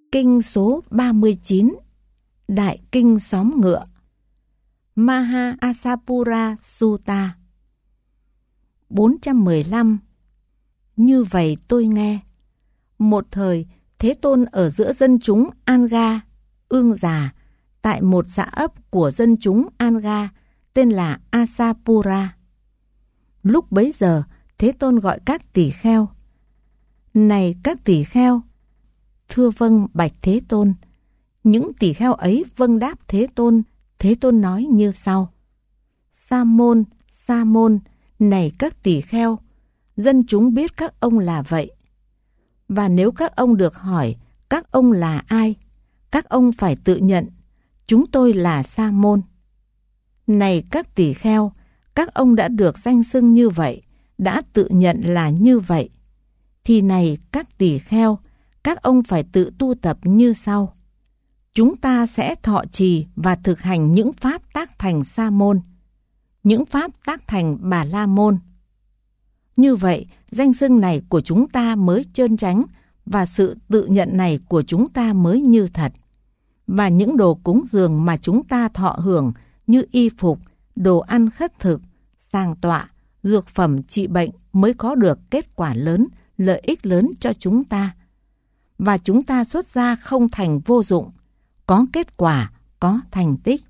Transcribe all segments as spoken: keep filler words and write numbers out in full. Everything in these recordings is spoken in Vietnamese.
Kinh số ba mươi chín, Đại Kinh Xóm Ngựa, Maha Asapura Sutta. bốn trăm mười lăm. Như vậy tôi nghe. Một thời, Thế Tôn ở giữa dân chúng Anga, Ương Già, tại một xã ấp của dân chúng Anga tên là Asapura. Lúc bấy giờ, Thế Tôn gọi các tỳ kheo. Này các tỳ kheo! Thưa vâng bạch Thế Tôn. Những tỳ kheo ấy vâng đáp Thế Tôn. Thế Tôn nói như sau: Sa môn, sa môn, này các tỳ kheo, dân chúng biết các ông là vậy. Và nếu các ông được hỏi các ông là ai, các ông phải tự nhận chúng tôi là sa môn. Này các tỳ kheo, các ông đã được danh xưng như vậy, đã tự nhận là như vậy. Thì này các tỳ kheo, các ông phải tự tu tập như sau. Chúng ta sẽ thọ trì và thực hành những pháp tác thành sa môn, những pháp tác thành bà la môn. Như vậy, danh xưng này của chúng ta mới trơn tránh và sự tự nhận này của chúng ta mới như thật. Và những đồ cúng dường mà chúng ta thọ hưởng như y phục, đồ ăn khất thực, sàng tọa, dược phẩm trị bệnh mới có được kết quả lớn, lợi ích lớn cho chúng ta. Và chúng ta xuất ra không thành vô dụng, có kết quả, có thành tích.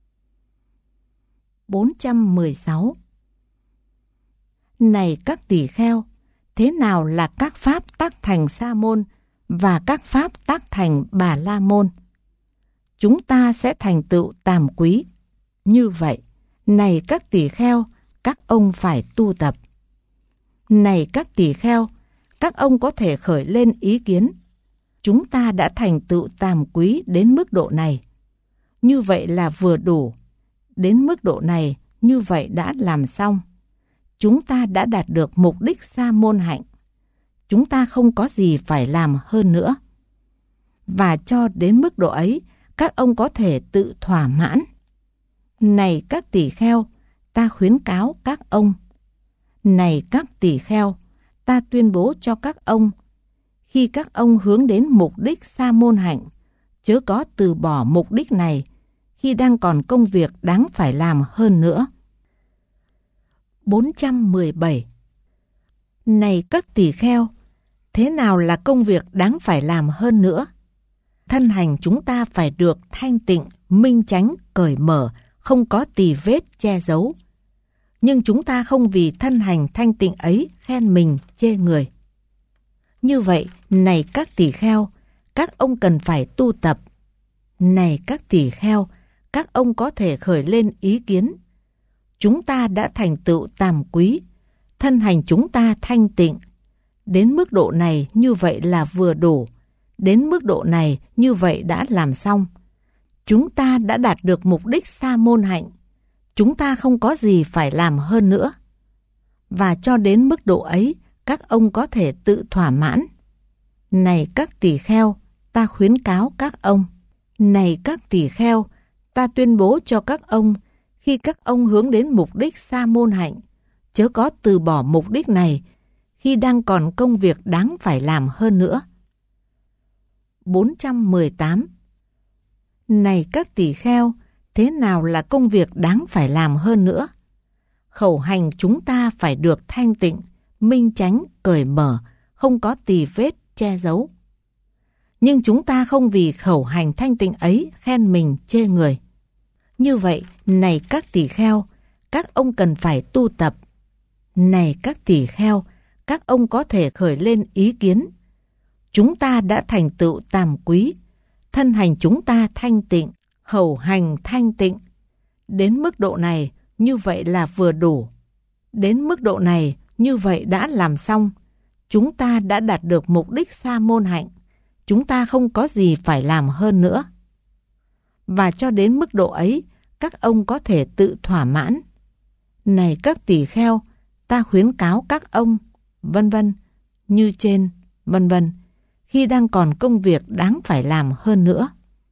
bốn trăm mười sáu. Này các tỳ kheo, thế nào là các pháp tác thành sa môn và các pháp tác thành bà la môn? Chúng ta sẽ thành tựu tam quý. Như vậy, này các tỳ kheo, các ông phải tu tập. Này các tỳ kheo, các ông có thể khởi lên ý kiến. Chúng ta đã thành tựu tam quý đến mức độ này. Như vậy là vừa đủ. Đến mức độ này, như vậy đã làm xong. Chúng ta đã đạt được mục đích sa môn hạnh. Chúng ta không có gì phải làm hơn nữa. Và cho đến mức độ ấy, các ông có thể tự thỏa mãn. Này các tỳ kheo, ta khuyến cáo các ông. Này các tỳ kheo, ta tuyên bố cho các ông. Khi các ông hướng đến mục đích sa môn hạnh, chớ có từ bỏ mục đích này khi đang còn công việc đáng phải làm hơn nữa. bốn trăm mười bảy. Này các tỳ kheo, thế nào là công việc đáng phải làm hơn nữa? Thân hành chúng ta phải được thanh tịnh, minh chánh, cởi mở, không có tì vết che giấu. Nhưng chúng ta không vì thân hành thanh tịnh ấy khen mình, chê người. Như vậy, này các tỳ kheo, các ông cần phải tu tập. Này các tỳ kheo, các ông có thể khởi lên ý kiến. Chúng ta đã thành tựu tam quý, thân hành chúng ta thanh tịnh. Đến mức độ này như vậy là vừa đủ. Đến mức độ này như vậy đã làm xong. Chúng ta đã đạt được mục đích sa môn hạnh. Chúng ta không có gì phải làm hơn nữa. Và cho đến mức độ ấy, các ông có thể tự thỏa mãn. Này các tỳ kheo, ta khuyến cáo các ông. Này các tỳ kheo, ta tuyên bố cho các ông, khi các ông hướng đến mục đích sa môn hạnh, chớ có từ bỏ mục đích này khi đang còn công việc đáng phải làm hơn nữa. bốn trăm mười tám. Này các tỳ kheo, thế nào là công việc đáng phải làm hơn nữa? Khẩu hành chúng ta phải được thanh tịnh, minh chánh, cởi mở, không có tì vết, che giấu. Nhưng chúng ta không vì khẩu hành thanh tịnh ấy khen mình, chê người. Như vậy, này các tỳ kheo, các ông cần phải tu tập. Này các tỳ kheo, các ông có thể khởi lên ý kiến. Chúng ta đã thành tựu tam quý, thân hành chúng ta thanh tịnh, khẩu hành thanh tịnh. Đến mức độ này, như vậy là vừa đủ. Đến mức độ này, như vậy đã làm xong. Chúng ta đã đạt được mục đích sa môn hạnh. Chúng ta không có gì phải làm hơn nữa. Và cho đến mức độ ấy, các ông có thể tự thỏa mãn. Này các tỳ kheo, ta khuyến cáo các ông, vân vân, như trên, vân vân, khi đang còn công việc đáng phải làm hơn nữa.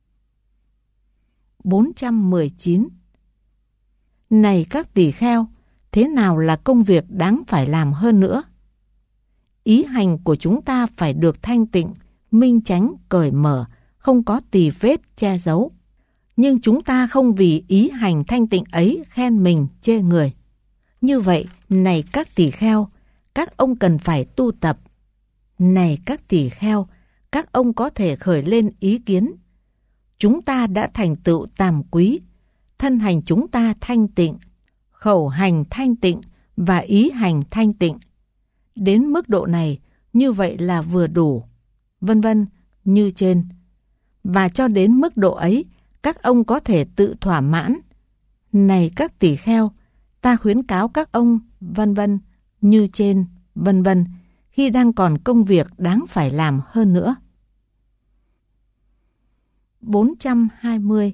bốn trăm mười chín. Này các tỳ kheo, thế nào là công việc đáng phải làm hơn nữa? Ý hành của chúng ta phải được thanh tịnh, minh chánh, cởi mở, không có tì vết che giấu. Nhưng chúng ta không vì ý hành thanh tịnh ấy khen mình chê người. Như vậy, này các tỳ kheo, các ông cần phải tu tập. Này các tỳ kheo, các ông có thể khởi lên ý kiến. Chúng ta đã thành tựu tam quý, thân hành chúng ta thanh tịnh, khẩu hành thanh tịnh và ý hành thanh tịnh. Đến mức độ này, như vậy là vừa đủ, vân vân như trên. Và cho đến mức độ ấy, các ông có thể tự thỏa mãn. Này các tỳ kheo, ta khuyến cáo các ông, vân vân như trên, vân vân, khi đang còn công việc đáng phải làm hơn nữa. bốn trăm hai mươi.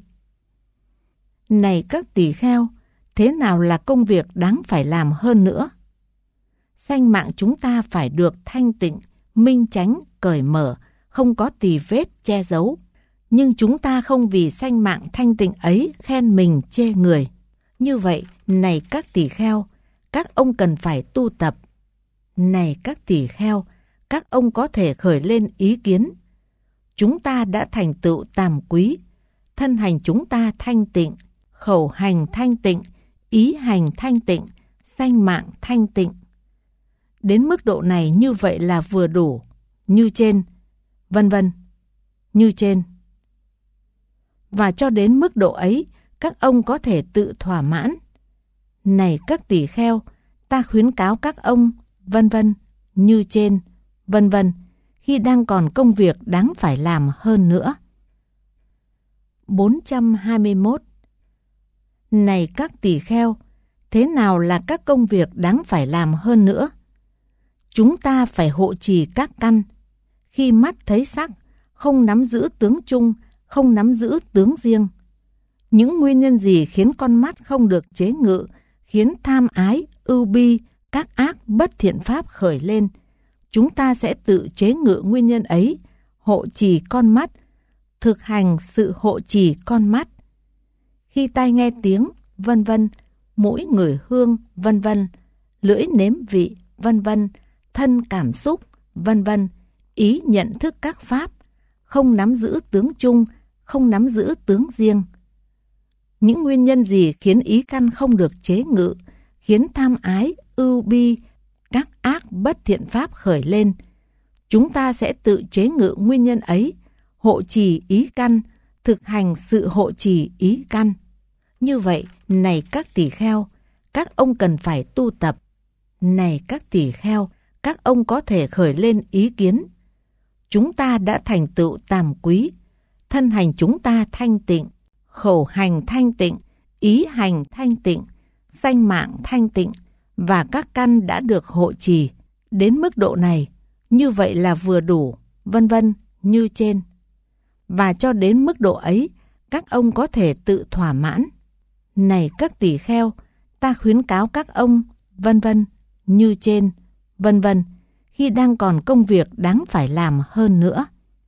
Này các tỳ kheo, thế nào là công việc đáng phải làm hơn nữa? Sanh mạng chúng ta phải được thanh tịnh, minh chánh, cởi mở, không có tì vết che giấu. Nhưng chúng ta không vì sanh mạng thanh tịnh ấy khen mình chê người. Như vậy, này các tỳ kheo, các ông cần phải tu tập. Này các tỳ kheo, các ông có thể khởi lên ý kiến. Chúng ta đã thành tựu tam quý, thân hành chúng ta thanh tịnh, khẩu hành thanh tịnh, ý hành thanh tịnh, sanh mạng thanh tịnh. Đến mức độ này như vậy là vừa đủ, như trên, vân vân, như trên. Và cho đến mức độ ấy, các ông có thể tự thỏa mãn. Này các tỳ kheo, ta khuyến cáo các ông, vân vân, như trên, vân vân, khi đang còn công việc đáng phải làm hơn nữa. bốn trăm hai mươi mốt. Này các tỳ kheo, thế nào là các công việc đáng phải làm hơn nữa? Chúng ta phải hộ trì các căn. Khi mắt thấy sắc, không nắm giữ tướng chung, không nắm giữ tướng riêng. Những nguyên nhân gì khiến con mắt không được chế ngự, khiến tham ái, ưu bi, các ác bất thiện pháp khởi lên? Chúng ta sẽ tự chế ngự nguyên nhân ấy, hộ trì con mắt, thực hành sự hộ trì con mắt. Khi tai nghe tiếng, vân vân, mũi ngửi hương, vân vân, lưỡi nếm vị, vân vân, thân cảm xúc, vân vân, ý nhận thức các pháp, không nắm giữ tướng chung, không nắm giữ tướng riêng. Những nguyên nhân gì khiến ý căn không được chế ngự, khiến tham ái, ưu bi, các ác bất thiện pháp khởi lên? Chúng ta sẽ tự chế ngự nguyên nhân ấy, hộ trì ý căn, thực hành sự hộ trì ý căn. Như vậy, này các tỳ kheo, các ông cần phải tu tập. Này các tỳ kheo, các ông có thể khởi lên ý kiến. Chúng ta đã thành tựu tam quý, thân hành chúng ta thanh tịnh, khẩu hành thanh tịnh, ý hành thanh tịnh, sanh mạng thanh tịnh, và các căn đã được hộ trì. Đến mức độ này, như vậy là vừa đủ, vân vân, như trên. Và cho đến mức độ ấy, các ông có thể tự thỏa mãn. Này các tỳ kheo, ta khuyến cáo các ông, vân vân, như trên, vân vân, khi đang còn công việc đáng phải làm hơn nữa.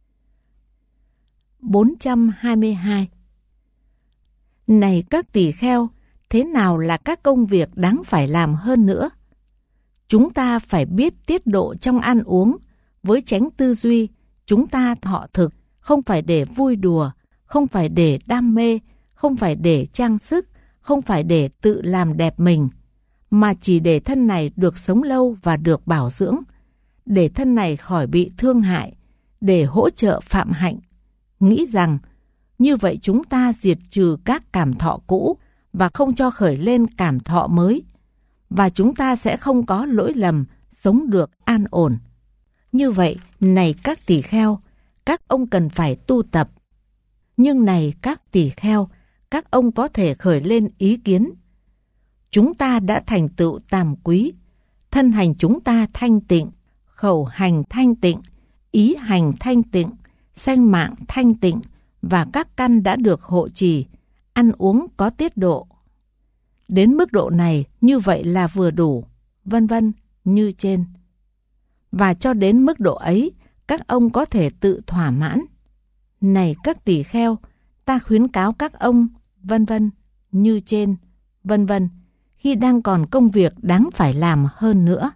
bốn trăm hai mươi hai. Này các tỳ kheo, thế nào là các công việc đáng phải làm hơn nữa? Chúng ta phải biết tiết độ trong ăn uống, với chánh tư duy, chúng ta thọ thực, không phải để vui đùa, không phải để đam mê, không phải để trang sức, không phải để tự làm đẹp mình, mà chỉ để thân này được sống lâu và được bảo dưỡng, để thân này khỏi bị thương hại, để hỗ trợ phạm hạnh. Nghĩ rằng, như vậy chúng ta diệt trừ các cảm thọ cũ và không cho khởi lên cảm thọ mới, và chúng ta sẽ không có lỗi lầm, sống được an ổn. Như vậy, này các tỳ kheo, các ông cần phải tu tập. Nhưng này các tỳ kheo, các ông có thể khởi lên ý kiến. Chúng ta đã thành tựu tam quý, thân hành chúng ta thanh tịnh, khẩu hành thanh tịnh, ý hành thanh tịnh, sanh mạng thanh tịnh, và các căn đã được hộ trì, ăn uống có tiết độ. Đến mức độ này như vậy là vừa đủ, vân vân, như trên. Và cho đến mức độ ấy, các ông có thể tự thỏa mãn. Này các tỳ kheo, ta khuyến cáo các ông, vân vân, như trên, vân vân, khi đang còn công việc đáng phải làm hơn nữa.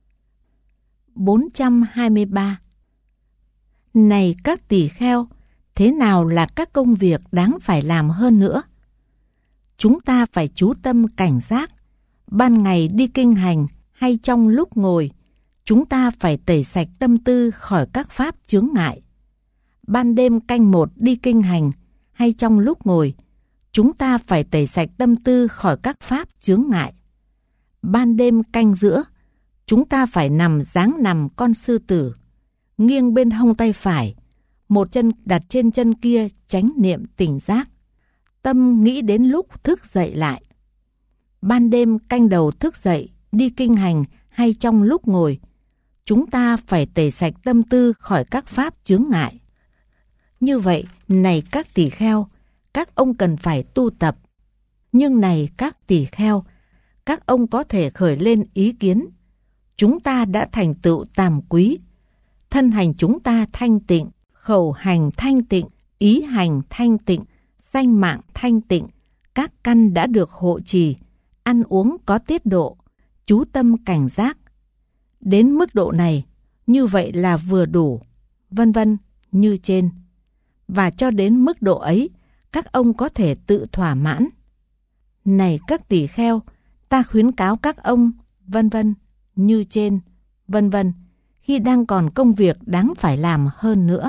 bốn trăm hai mươi ba. Này các tỳ kheo, thế nào là các công việc đáng phải làm hơn nữa? Chúng ta phải chú tâm cảnh giác, ban ngày đi kinh hành hay trong lúc ngồi, chúng ta phải tẩy sạch tâm tư khỏi các pháp chướng ngại. Ban đêm canh một đi kinh hành hay trong lúc ngồi, chúng ta phải tẩy sạch tâm tư khỏi các pháp chướng ngại. Ban đêm canh giữa, chúng ta phải nằm dáng nằm con sư tử, nghiêng bên hông tay phải, một chân đặt trên chân kia, chánh niệm tỉnh giác. Tâm nghĩ đến lúc thức dậy lại. Ban đêm canh đầu thức dậy, đi kinh hành hay trong lúc ngồi, chúng ta phải tẩy sạch tâm tư khỏi các pháp chướng ngại. Như vậy, này các tỳ kheo, các ông cần phải tu tập. Nhưng này các tỳ kheo, các ông có thể khởi lên ý kiến. Chúng ta đã thành tựu tam quý. Thân hành chúng ta thanh tịnh, khẩu hành thanh tịnh, ý hành thanh tịnh, sanh mạng thanh tịnh, các căn đã được hộ trì, ăn uống có tiết độ, chú tâm cảnh giác. Đến mức độ này, như vậy là vừa đủ, vân vân như trên. Và cho đến mức độ ấy, các ông có thể tự thỏa mãn. Này các tỳ kheo, ta khuyến cáo các ông, vân vân như trên, vân vân, khi đang còn công việc đáng phải làm hơn nữa.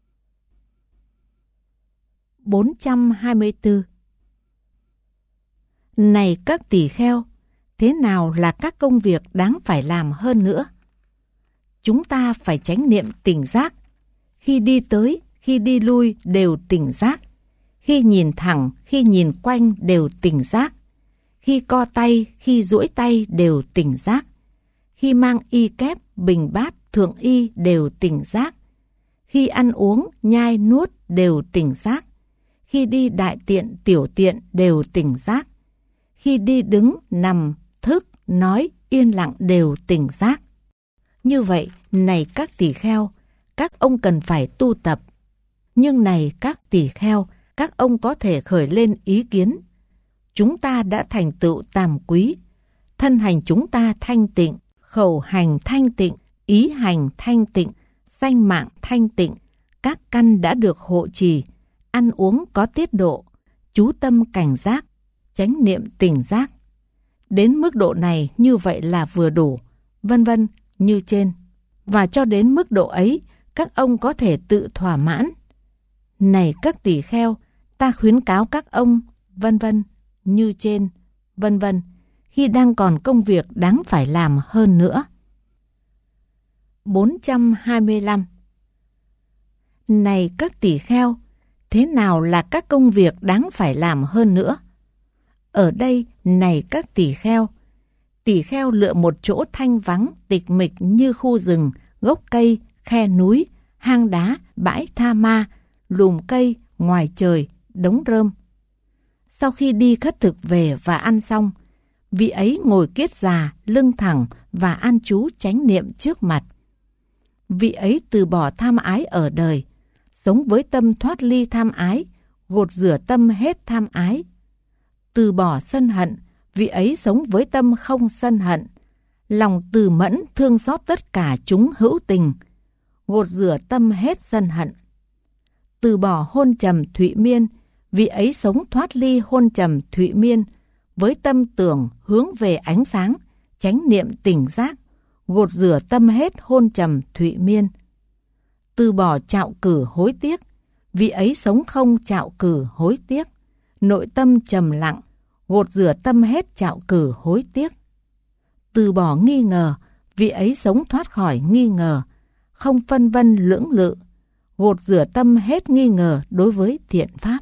bốn trăm hai mươi tư. Này các tỳ kheo, thế nào là các công việc đáng phải làm hơn nữa? Chúng ta phải chánh niệm tỉnh giác. Khi đi tới, khi đi lui đều tỉnh giác. Khi nhìn thẳng, khi nhìn quanh đều tỉnh giác. Khi co tay, khi duỗi tay đều tỉnh giác. Khi mang y kép, bình bát, thượng y đều tỉnh giác. Khi ăn uống, nhai nuốt đều tỉnh giác. Khi đi đại tiện, tiểu tiện đều tỉnh giác. Khi đi đứng, nằm, thức, nói, yên lặng đều tỉnh giác. Như vậy, này các tỳ kheo, các ông cần phải tu tập. Nhưng này các tỳ kheo, các ông có thể khởi lên ý kiến. Chúng ta đã thành tựu tam quý. Thân hành chúng ta thanh tịnh, khẩu hành thanh tịnh, ý hành thanh tịnh, sanh mạng thanh tịnh, các căn đã được hộ trì, ăn uống có tiết độ, chú tâm cảnh giác, chánh niệm tỉnh giác. Đến mức độ này như vậy là vừa đủ, vân vân như trên. Và cho đến mức độ ấy, các ông có thể tự thỏa mãn. Này các tỳ kheo, ta khuyến cáo các ông, vân vân như trên, vân vân, khi đang còn công việc đáng phải làm hơn nữa. bốn trăm hai mươi lăm. Này các tỳ kheo, thế nào là các công việc đáng phải làm hơn nữa? Ở đây, này các tỳ kheo, tỳ kheo lựa một chỗ thanh vắng, tịch mịch như khu rừng, gốc cây, khe núi, hang đá, bãi tha ma, lùm cây, ngoài trời, đống rơm. Sau khi đi khất thực về và ăn xong, vị ấy ngồi kiết già, lưng thẳng và an trú chánh niệm trước mặt. Vị ấy từ bỏ tham ái ở đời, sống với tâm thoát ly tham ái, gột rửa tâm hết tham ái. Từ bỏ sân hận, vị ấy sống với tâm không sân hận, lòng từ mẫn thương xót tất cả chúng hữu tình, gột rửa tâm hết sân hận. Từ bỏ hôn trầm thụy miên, vị ấy sống thoát ly hôn trầm thụy miên, với tâm tưởng hướng về ánh sáng, chánh niệm tỉnh giác, gột rửa tâm hết hôn trầm thụy miên. Từ bỏ trạo cử hối tiếc, vị ấy sống không trạo cử hối tiếc, nội tâm trầm lặng, gột rửa tâm hết trạo cử hối tiếc. Từ bỏ nghi ngờ, vị ấy sống thoát khỏi nghi ngờ, không phân vân lưỡng lự, gột rửa tâm hết nghi ngờ đối với thiện pháp.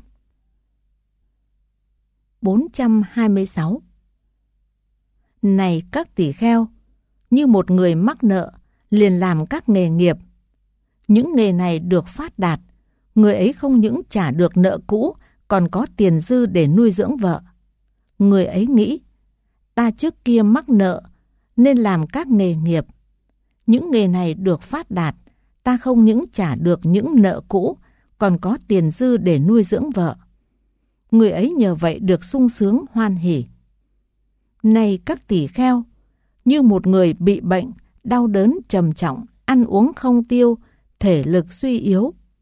bốn trăm hai mươi sáu. Này các tỳ kheo, như một người mắc nợ, liền làm các nghề nghiệp. Những nghề này được phát đạt, người ấy không những trả được nợ cũ, còn có tiền dư để nuôi dưỡng vợ. Người ấy nghĩ, ta trước kia mắc nợ, nên làm các nghề nghiệp. Những nghề này được phát đạt, ta không những trả được những nợ cũ, còn có tiền dư để nuôi dưỡng vợ. Người ấy nhờ vậy được sung sướng hoan hỉ. Này các tỳ kheo, như một người bị bệnh, đau đớn trầm trọng, ăn uống không tiêu, thể lực suy yếu.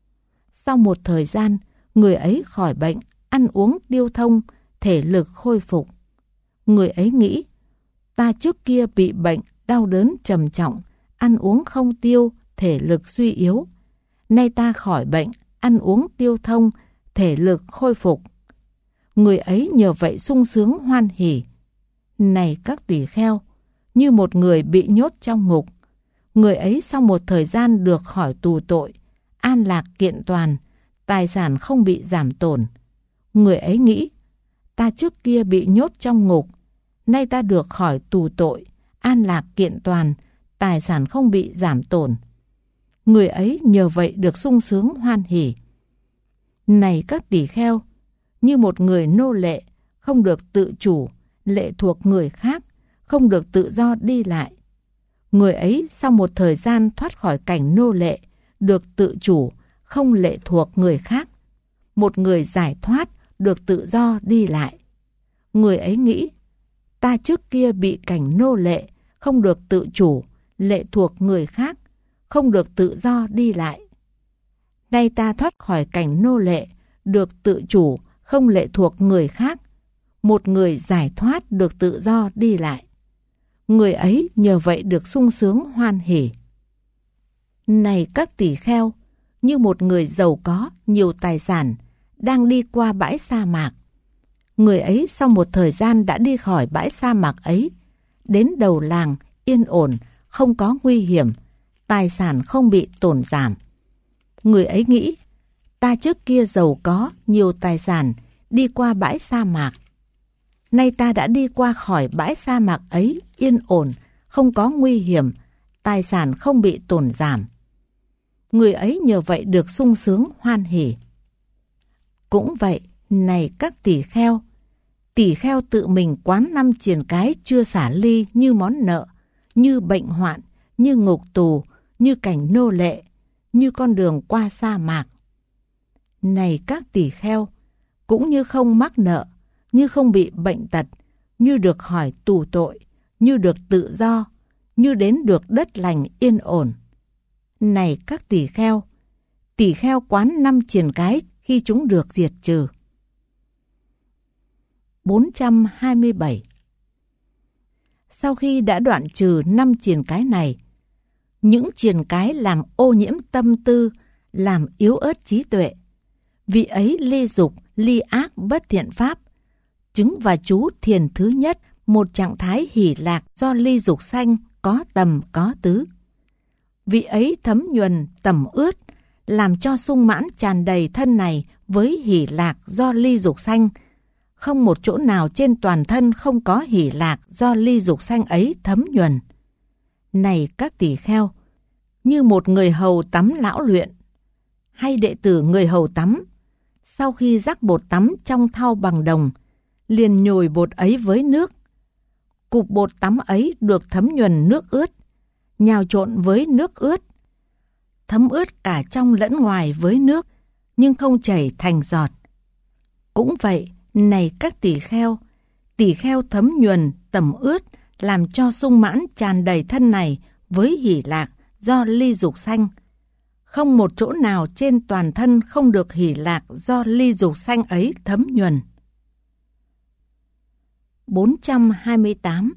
Sau một thời gian, người ấy khỏi bệnh, ăn uống tiêu thông, thể lực khôi phục. Người ấy nghĩ, ta trước kia bị bệnh, đau đớn trầm trọng, ăn uống không tiêu, thể lực suy yếu. Nay ta khỏi bệnh, ăn uống tiêu thông, thể lực khôi phục. Người ấy nhờ vậy sung sướng hoan hỉ. Này các tỳ kheo, như một người bị nhốt trong ngục, người ấy sau một thời gian được khỏi tù tội, an lạc kiện toàn, tài sản không bị giảm tổn. Người ấy nghĩ, ta trước kia bị nhốt trong ngục, nay ta được khỏi tù tội, an lạc kiện toàn, tài sản không bị giảm tổn. Người ấy nhờ vậy được sung sướng hoan hỉ. Này các tỳ kheo, như một người nô lệ, không được tự chủ, lệ thuộc người khác, không được tự do đi lại. Người ấy sau một thời gian thoát khỏi cảnh nô lệ, được tự chủ, không lệ thuộc người khác. Một người giải thoát, được tự do đi lại. Người ấy nghĩ, ta trước kia bị cảnh nô lệ, không được tự chủ, lệ thuộc người khác, không được tự do đi lại. Nay ta thoát khỏi cảnh nô lệ, được tự chủ, không lệ thuộc người khác. Một người giải thoát, được tự do đi lại. Người ấy nhờ vậy được sung sướng hoan hỉ. Này các tỳ kheo, như một người giàu có, nhiều tài sản, đang đi qua bãi sa mạc. Người ấy sau một thời gian đã đi khỏi bãi sa mạc ấy, đến đầu làng, yên ổn, không có nguy hiểm, tài sản không bị tổn giảm. Người ấy nghĩ, ta trước kia giàu có, nhiều tài sản, đi qua bãi sa mạc. Nay ta đã đi qua khỏi bãi sa mạc ấy, yên ổn, không có nguy hiểm, tài sản không bị tổn giảm. Người ấy nhờ vậy được sung sướng hoan hỉ. Cũng vậy, này các tỳ kheo, tỳ kheo tự mình quán năm triền cái chưa xả ly như món nợ, như bệnh hoạn, như ngục tù, như cảnh nô lệ, như con đường qua sa mạc. Này các tỳ kheo, cũng như không mắc nợ, như không bị bệnh tật, như được khỏi tù tội, như được tự do, như đến được đất lành yên ổn. Này các tỳ kheo, tỳ kheo quán năm triền cái khi chúng được diệt trừ. bốn trăm hai mươi bảy. Sau khi đã đoạn trừ năm triền cái này, những triền cái làm ô nhiễm tâm tư, làm yếu ớt trí tuệ, vị ấy ly dục, ly ác bất thiện pháp, chứng và chú thiền thứ nhất, một trạng thái hỷ lạc do ly dục sanh, có tầm có tứ. Vị ấy thấm nhuần tẩm ướt, làm cho sung mãn tràn đầy thân này với hỷ lạc do ly dục sanh. Không một chỗ nào trên toàn thân không có hỷ lạc do ly dục sanh ấy thấm nhuần. Này các tỳ kheo, như một người hầu tắm lão luyện, hay đệ tử người hầu tắm, sau khi rắc bột tắm trong thau bằng đồng, liền nhồi bột ấy với nước. Cục bột tắm ấy được thấm nhuần nước ướt, nhào trộn với nước ướt, thấm ướt cả trong lẫn ngoài với nước, nhưng không chảy thành giọt. Cũng vậy, này các tỳ kheo, tỳ kheo thấm nhuần, tẩm ướt, làm cho sung mãn tràn đầy thân này với hỷ lạc do ly dục sanh. Không một chỗ nào trên toàn thân không được hỷ lạc do ly dục sanh ấy thấm nhuần. bốn trăm hai mươi tám.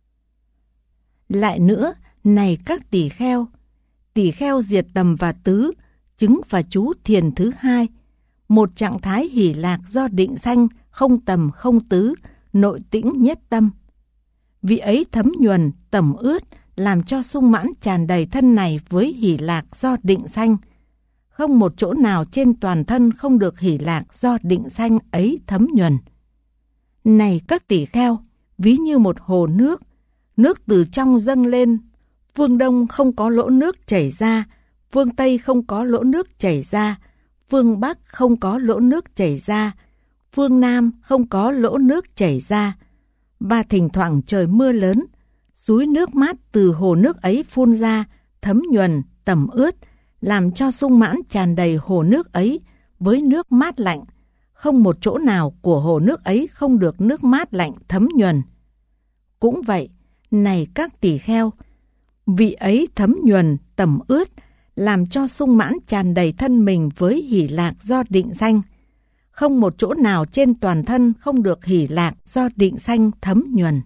Lại nữa, này các tỳ kheo, tỳ kheo diệt tầm và tứ, chứng và chú thiền thứ hai, một trạng thái hỷ lạc do định sanh, không tầm không tứ, nội tĩnh nhất tâm. Vị ấy thấm nhuần, tẩm ướt, làm cho sung mãn tràn đầy thân này với hỷ lạc do định sanh. Không một chỗ nào trên toàn thân không được hỷ lạc do định sanh ấy thấm nhuần. Này các tỳ kheo, ví như một hồ nước, nước từ trong dâng lên, phương Đông không có lỗ nước chảy ra, phương Tây không có lỗ nước chảy ra, phương Bắc không có lỗ nước chảy ra, phương Nam không có lỗ nước chảy ra, và thỉnh thoảng trời mưa lớn, suối nước mát từ hồ nước ấy phun ra, thấm nhuần, tẩm ướt, làm cho sung mãn tràn đầy hồ nước ấy với nước mát lạnh. Không một chỗ nào của hồ nước ấy không được nước mát lạnh thấm nhuần. Cũng vậy, này các tỳ kheo, vị ấy thấm nhuần, tẩm ướt, làm cho sung mãn tràn đầy thân mình với hỷ lạc do định sanh. Không một chỗ nào trên toàn thân không được hỷ lạc do định sanh thấm nhuần.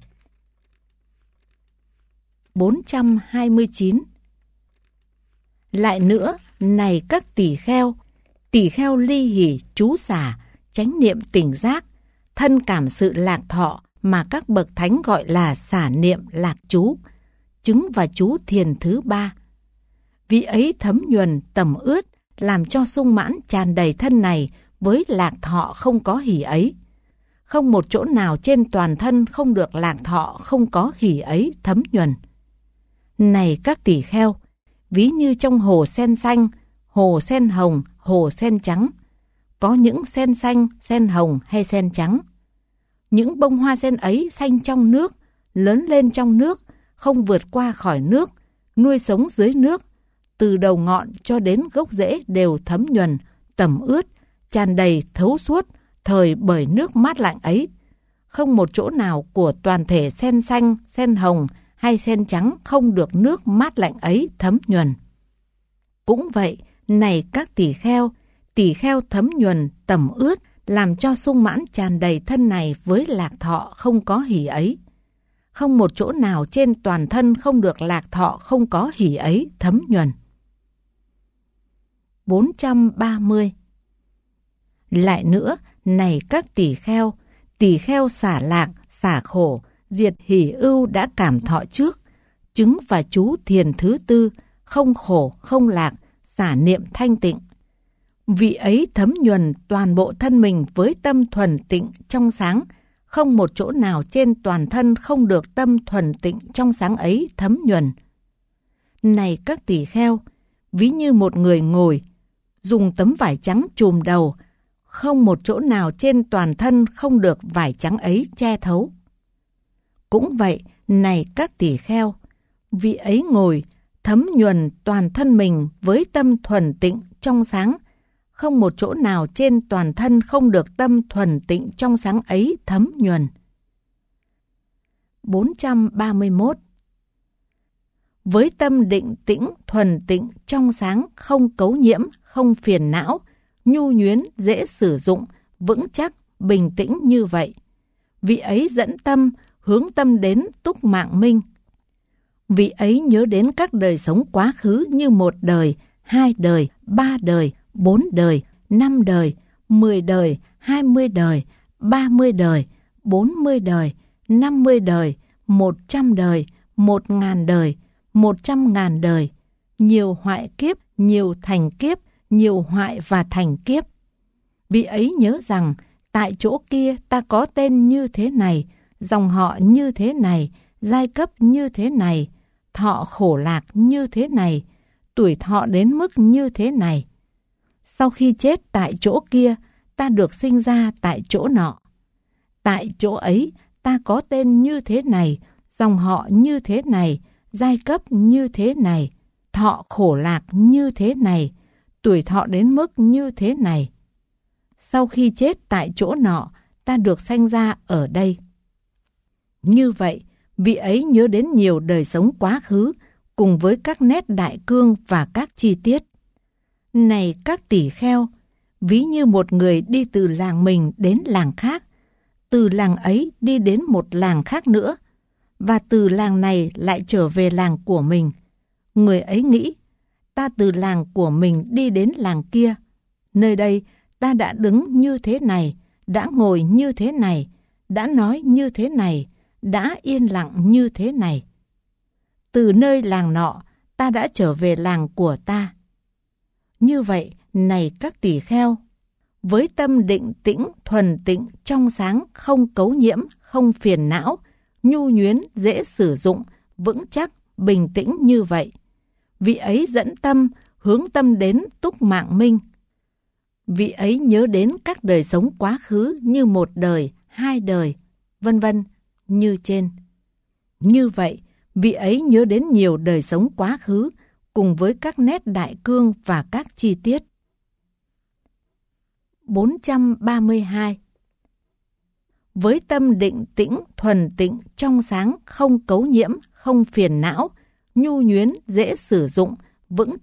bốn trăm hai mươi chín. Lại nữa, này các tỳ kheo, tỳ kheo ly hỷ trú xả, chánh niệm tỉnh giác, thân cảm sự lạc thọ mà các bậc thánh gọi là xả niệm lạc trú, chứng và trú thiền thứ ba. Vì ấy thấm nhuần tầm ướt, làm cho sung mãn tràn đầy thân này với lạc thọ không có hỷ ấy. Không một chỗ nào trên toàn thân không được lạc thọ không có hỷ ấy thấm nhuần. Này các tỳ kheo, ví như trong hồ sen xanh, hồ sen hồng, hồ sen trắng, có những sen xanh, sen hồng hay sen trắng. Những bông hoa sen ấy xanh trong nước, lớn lên trong nước, không vượt qua khỏi nước, nuôi sống dưới nước, từ đầu ngọn cho đến gốc rễ đều thấm nhuần, tẩm ướt, tràn đầy thấu suốt, thời bởi nước mát lạnh ấy. Không một chỗ nào của toàn thể sen xanh, sen hồng hay sen trắng không được nước mát lạnh ấy thấm nhuần. Cũng vậy, này các tỳ kheo, tỳ kheo thấm nhuần, tẩm ướt, làm cho sung mãn tràn đầy thân này với lạc thọ không có hỷ ấy. Không một chỗ nào trên toàn thân không được lạc thọ không có hỷ ấy thấm nhuần. bốn trăm ba mươi. Lại nữa, này các tỳ kheo, tỳ kheo xả lạc, xả khổ, diệt hỷ ưu đã cảm thọ trước, chứng và trú thiền thứ tư, không khổ, không lạc, xả niệm thanh tịnh. Vị ấy thấm nhuần toàn bộ thân mình với tâm thuần tịnh trong sáng, không một chỗ nào trên toàn thân không được tâm thuần tịnh trong sáng ấy thấm nhuần. Này các tỳ kheo, ví như một người ngồi, dùng tấm vải trắng trùm đầu, không một chỗ nào trên toàn thân không được vải trắng ấy che thấu. Cũng vậy, này các tỳ kheo, vị ấy ngồi, thấm nhuần toàn thân mình với tâm thuần tịnh trong sáng, không một chỗ nào trên toàn thân không được tâm thuần tịnh trong sáng ấy thấm nhuần. bốn trăm ba mươi mốt. Với tâm định tĩnh thuần tịnh trong sáng, không cấu nhiễm, không phiền não, nhu nhuyến, dễ sử dụng, vững chắc, bình tĩnh như vậy, vị ấy dẫn tâm, hướng tâm đến túc mạng minh. Vị ấy nhớ đến các đời sống quá khứ như một đời, hai đời, ba đời, bốn đời, năm đời, mười đời, hai mươi đời, ba mươi đời, bốn mươi đời, năm mươi đời, một trăm đời, một ngàn đời, một trăm ngàn đời, nhiều hoại kiếp, nhiều thành kiếp, nhiều hoại và thành kiếp. Vị ấy nhớ rằng, tại chỗ kia ta có tên như thế này, dòng họ như thế này, giai cấp như thế này, thọ khổ lạc như thế này, tuổi thọ đến mức như thế này. Sau khi chết tại chỗ kia, ta được sinh ra tại chỗ nọ. Tại chỗ ấy, ta có tên như thế này, dòng họ như thế này, giai cấp như thế này, thọ khổ lạc như thế này, tuổi thọ đến mức như thế này. Sau khi chết tại chỗ nọ, ta được sanh ra ở đây. Như vậy, vị ấy nhớ đến nhiều đời sống quá khứ, cùng với các nét đại cương và các chi tiết. Này các tỳ kheo, ví như một người đi từ làng mình đến làng khác, từ làng ấy đi đến một làng khác nữa, và từ làng này lại trở về làng của mình. Người ấy nghĩ, ta từ làng của mình đi đến làng kia. Nơi đây, ta đã đứng như thế này, đã ngồi như thế này, đã nói như thế này, đã yên lặng như thế này. Từ nơi làng nọ, ta đã trở về làng của ta. Như vậy, này các tỳ kheo, với tâm định tĩnh, thuần tịnh, trong sáng, không cấu nhiễm, không phiền não, nhu nhuyến, dễ sử dụng, vững chắc, bình tĩnh như vậy, vị ấy dẫn tâm, hướng tâm đến túc mạng minh. Vị ấy nhớ đến các đời sống quá khứ như một đời, hai đời, vân vân, như trên. Như vậy, vị ấy nhớ đến nhiều đời sống quá khứ, cùng với các nét đại cương và các chi tiết. bốn trăm ba mươi hai. Với tâm định tĩnh, thuần tịnh, trong sáng, không cấu nhiễm, không phiền não, nhu nhuyến, dễ sử dụng, vững chắc,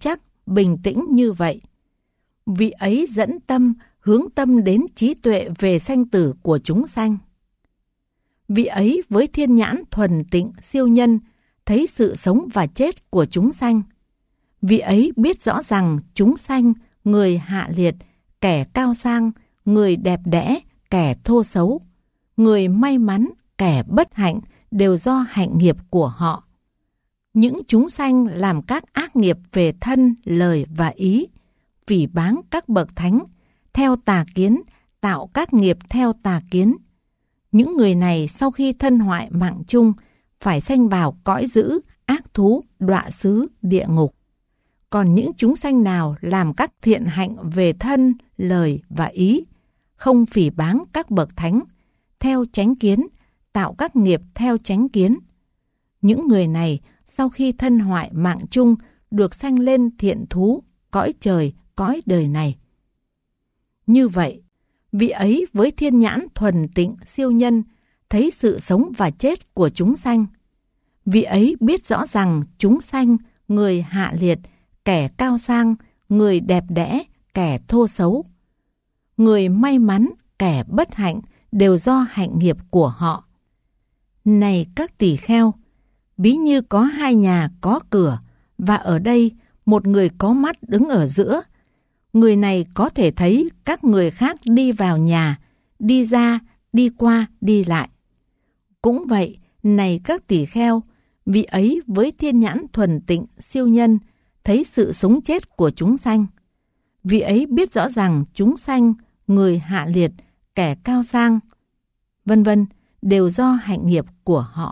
bình tĩnh như vậy. Vị ấy dẫn tâm, hướng tâm đến trí tuệ về sanh tử của chúng sanh. Vị ấy với thiên nhãn thuần tịnh siêu nhân, thấy sự sống và chết của chúng sanh. Vị ấy biết rõ rằng chúng sanh, người hạ liệt, kẻ cao sang, người đẹp đẽ, kẻ thô xấu, người may mắn, kẻ bất hạnh đều do hạnh nghiệp của họ. Những chúng sanh làm các ác nghiệp về thân, lời và ý, phỉ báng các bậc thánh, theo tà kiến, tạo các nghiệp theo tà kiến. Những người này sau khi thân hoại mạng chung, phải sanh vào cõi dữ, ác thú, đọa xứ, địa ngục. Còn những chúng sanh nào làm các thiện hạnh về thân, lời và ý, không phỉ báng các bậc thánh, theo chánh kiến, tạo các nghiệp theo chánh kiến. Những người này sau khi thân hoại mạng chung được sanh lên thiện thú, cõi trời, cõi đời này. Như vậy, vị ấy với thiên nhãn thuần tịnh siêu nhân, thấy sự sống và chết của chúng sanh. Vị ấy biết rõ rằng chúng sanh, người hạ liệt, kẻ cao sang, người đẹp đẽ, kẻ thô xấu, người may mắn, kẻ bất hạnh đều do hạnh nghiệp của họ. Này các tỳ kheo, ví như có hai nhà có cửa, và ở đây một người có mắt đứng ở giữa. Người này có thể thấy các người khác đi vào nhà, đi ra, đi qua, đi lại. Cũng vậy, này các tỳ kheo, vị ấy với thiên nhãn thuần tịnh siêu nhân, thấy sự sống chết của chúng sanh. Vị ấy biết rõ rằng chúng sanh, người hạ liệt, kẻ cao sang, vân vân đều do hạnh nghiệp của họ.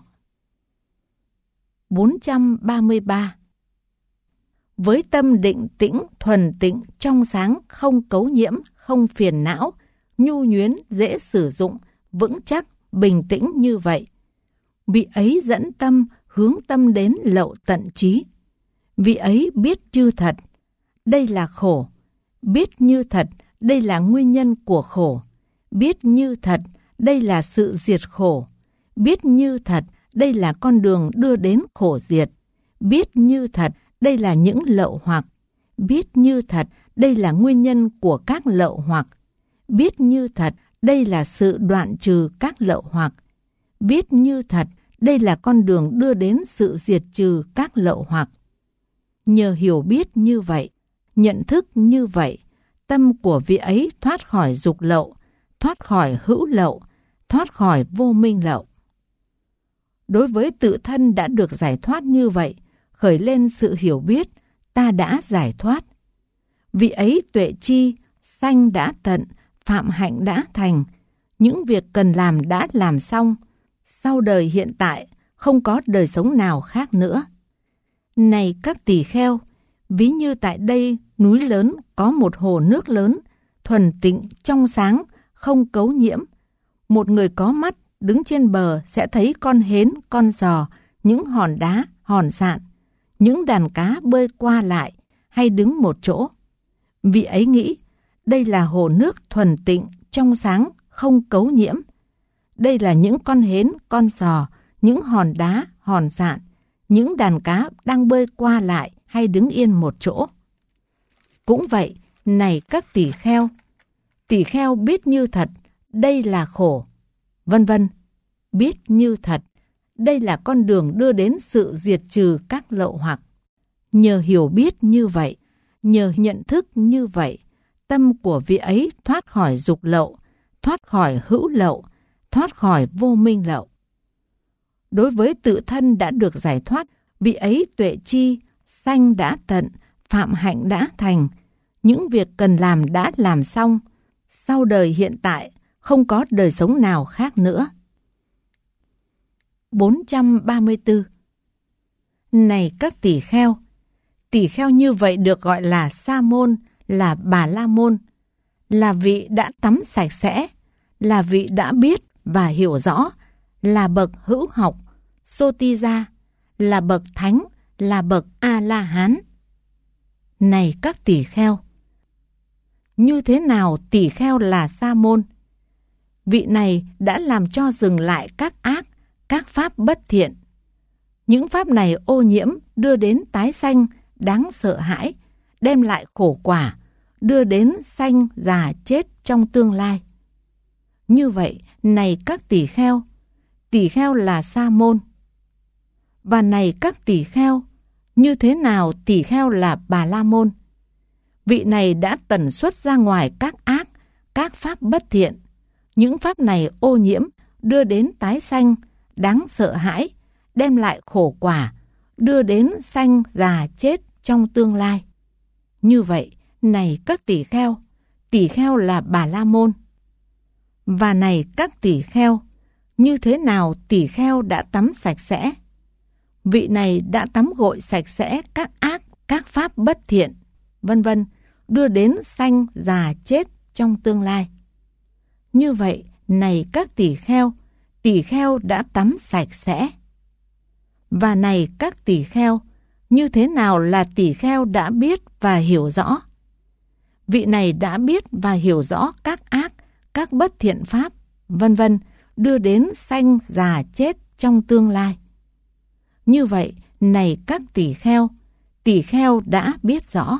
bốn trăm ba mươi ba. Với tâm định tĩnh, thuần tịnh, trong sáng, không cấu nhiễm, không phiền não, nhu nhuyến, dễ sử dụng, vững chắc, bình tĩnh như vậy, vị ấy dẫn tâm, hướng tâm đến lậu tận trí. Vị ấy biết như thật, đây là khổ. Biết như thật, đây là nguyên nhân của khổ. Biết như thật, đây là sự diệt khổ. Biết như thật, đây là con đường đưa đến khổ diệt. Biết như thật, đây là những lậu hoặc. Biết như thật, đây là nguyên nhân của các lậu hoặc. Biết như thật, đây là sự đoạn trừ các lậu hoặc. Biết như thật, đây là con đường đưa đến sự diệt trừ các lậu hoặc. Nhờ hiểu biết như vậy, nhận thức như vậy, tâm của vị ấy thoát khỏi dục lậu, thoát khỏi hữu lậu, thoát khỏi vô minh lậu. Đối với tự thân đã được giải thoát như vậy, khởi lên sự hiểu biết, ta đã giải thoát. Vị ấy tuệ chi, sanh đã tận, phạm hạnh đã thành, những việc cần làm đã làm xong, sau đời hiện tại không có đời sống nào khác nữa. Này các tỳ kheo, ví như tại đây núi lớn có một hồ nước lớn, thuần tịnh, trong sáng, không cấu nhiễm. Một người có mắt đứng trên bờ sẽ thấy con hến, con giò, những hòn đá, hòn sạn, những đàn cá bơi qua lại hay đứng một chỗ. Vị ấy nghĩ, đây là hồ nước thuần tịnh, trong sáng, không cấu nhiễm. Đây là những con hến, con giò, những hòn đá, hòn sạn, những đàn cá đang bơi qua lại hay đứng yên một chỗ. Cũng vậy, này các tỳ kheo, tỳ kheo biết như thật, đây là khổ, vân vân. Biết như thật, đây là con đường đưa đến sự diệt trừ các lậu hoặc. Nhờ hiểu biết như vậy, nhờ nhận thức như vậy, tâm của vị ấy thoát khỏi dục lậu, thoát khỏi hữu lậu, thoát khỏi vô minh lậu. Đối với tự thân đã được giải thoát, vị ấy tuệ chi, sanh đã tận, phạm hạnh đã thành, những việc cần làm đã làm xong, sau đời hiện tại không có đời sống nào khác nữa. bốn trăm ba mươi tư. Này các tỳ kheo, tỳ kheo như vậy được gọi là sa môn, là bà la môn, là vị đã tắm sạch sẽ, là vị đã biết và hiểu rõ, là bậc hữu học, Sotija, là bậc thánh, là bậc A-la-hán. Này các tỳ kheo, như thế nào tỳ kheo là sa môn? Vị này đã làm cho dừng lại các ác, các pháp bất thiện. Những pháp này ô nhiễm đưa đến tái sanh, đáng sợ hãi, đem lại khổ quả, đưa đến sanh già chết trong tương lai. Như vậy, này các tỳ kheo, tỳ kheo là Sa môn. Và này các tỳ kheo, như thế nào tỳ kheo là Bà La môn? Vị này đã tẩn xuất ra ngoài các ác, các pháp bất thiện. Những pháp này ô nhiễm, đưa đến tái sanh, đáng sợ hãi, đem lại khổ quả, đưa đến sanh già chết trong tương lai. Như vậy, này các tỳ kheo, tỳ kheo là Bà La môn. Và này các tỳ kheo, như thế nào tỳ kheo đã tắm sạch sẽ? Vị này đã tắm gội sạch sẽ các ác, các pháp bất thiện, vân vân, đưa đến sanh già chết trong tương lai. Như vậy, này các tỳ kheo, tỳ kheo đã tắm sạch sẽ. Và này các tỳ kheo, như thế nào là tỳ kheo đã biết và hiểu rõ? Vị này đã biết và hiểu rõ các ác, các bất thiện pháp, vân vân, đưa đến sanh già chết trong tương lai. Như vậy, này các tỳ kheo, tỳ kheo đã biết rõ.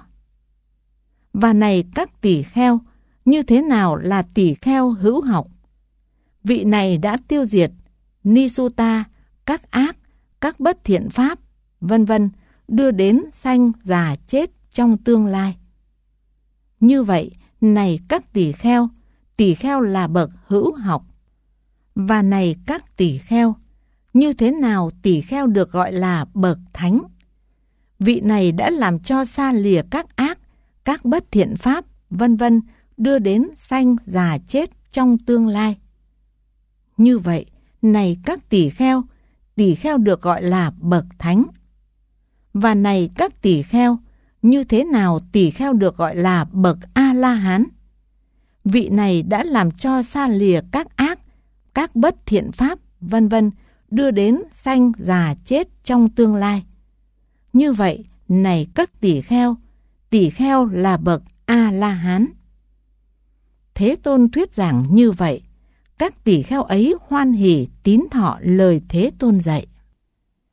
Và này các tỳ kheo, như thế nào là tỳ kheo hữu học? Vị này đã tiêu diệt ni sutta, các ác, các bất thiện pháp, vân vân, đưa đến sanh già chết trong tương lai. Như vậy, này các tỳ kheo, tỳ kheo là bậc hữu học. Và này các tỳ kheo, như thế nào tỳ kheo được gọi là bậc thánh? Vị này đã làm cho xa lìa các ác, các bất thiện pháp, vân vân, đưa đến sanh già chết trong tương lai. Như vậy, này các tỳ kheo, tỳ kheo được gọi là bậc thánh. Và này các tỳ kheo, như thế nào tỳ kheo được gọi là bậc A-la-hán? Vị này đã làm cho xa lìa các ác, các bất thiện pháp, vân vân, đưa đến sanh già chết trong tương lai. Như vậy, này các tỳ kheo, tỳ kheo là bậc A-la-hán. Thế Tôn thuyết giảng như vậy, các tỳ kheo ấy hoan hỉ tín thọ lời Thế Tôn dạy.